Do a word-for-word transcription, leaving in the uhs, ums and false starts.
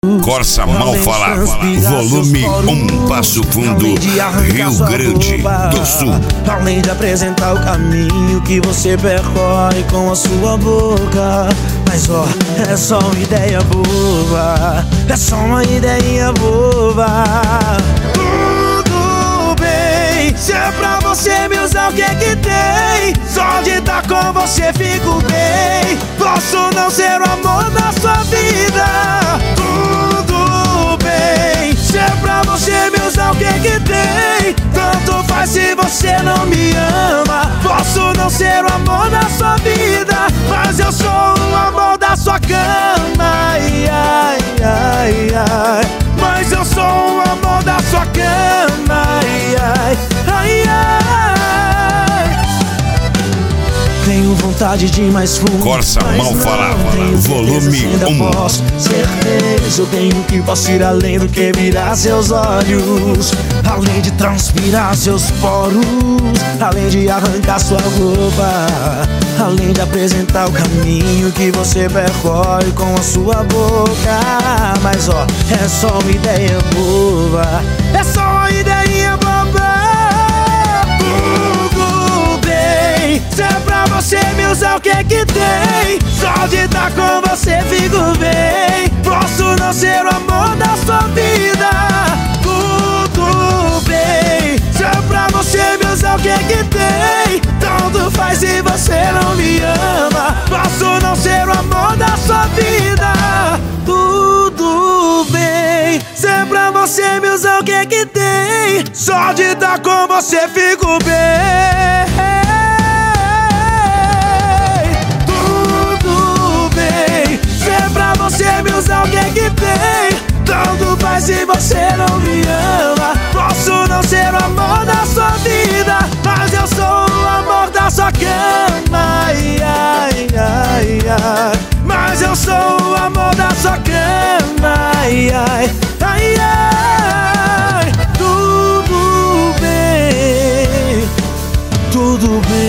Corsa Mal Falada, volume um, Passo Fundo, Rio Grande do Sul. Além de apresentar o caminho que você percorre com a sua boca. Mas ó, é só uma ideia boba, é só uma ideia boba. Tudo bem, se é pra você me usar, o que é que tem? Só de estar com você fico bem. Posso não ser o amor da sua vida. Tudo bem, se é pra você me usar, o que é que tem? Tanto faz se você não me ama. Posso não ser o amor da sua vida, mas eu sou o amor da sua cama. Ai, ai, ai, ai. Mas eu sou o amor da sua cama. Ai, ai, ai, ai. Tenho vontade de mais fundo. Corsa Mal Falada, volume um. Posso, certeza eu tenho que posso ir além do que mirar seus olhos, além de transpirar seus poros, além de arrancar sua roupa, além de apresentar o caminho que você percorre com a sua boca. Mas ó, é só uma ideia boba, é só uma ideia boba. Tudo bem, se é pra você me usar, o que é que tem? Só de estar com você fico bem. Posso não ser o amor da sua vida. Tudo bem, se é pra você me usar, o que é que tem? Tanto faz se você não me ama. Posso não ser o amor da sua vida. Tudo bem, se é pra você me usar, o que é que tem? Só de estar com você fico bem. Você me usar, o que é que tem? Tanto faz se você não me ama. Posso não ser o amor da sua vida, mas eu sou o amor da sua cama. Ai, ai, ai, ai. Mas eu sou o amor da sua cama. Ai, ai, ai, ai. Tudo bem, tudo bem.